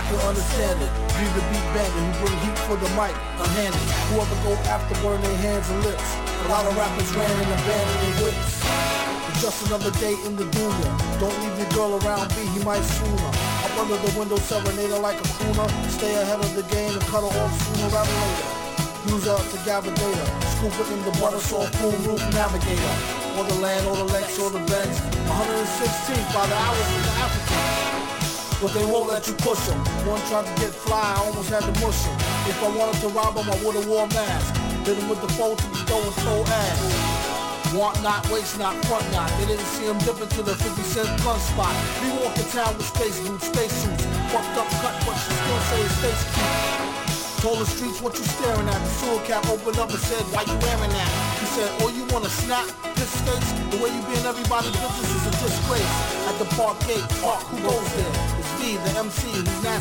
can understand it. Be the beat bandit who bring heat for the mic, unhanded. Whoever go after burn their hands and lips. A lot of rappers ran in the band and their whips. It's just another day in the dunya. Don't leave your girl around B, he might sooner. Up under the window, serenade her like a crooner. Stay ahead of the game and cut her off sooner rather later. Use her to gather data. Scoop it in the butter soft boom roof navigator. Or the land, or the Lex, or the Benz. 116th by the hour from the African. But they won't let you push them. One tried to get fly, I almost had to mush him. If I wanted to rob him, I would've wore a mask. Hit him with the foe to be throwing toe ass. Want not, waste not, front not. They didn't see him dip into the 50-cent blunt spot. He walked the town with space boots, space suits. Fucked up cut, but she still say his face cute. Told the streets what you staring at. The sewer cap opened up and said, why you wearing that? He said, oh, you wanna snap? Piss skates? The way you be in everybody's business is a disgrace. At the park gate, park, who goes there? It's V, the MC, who's nasty.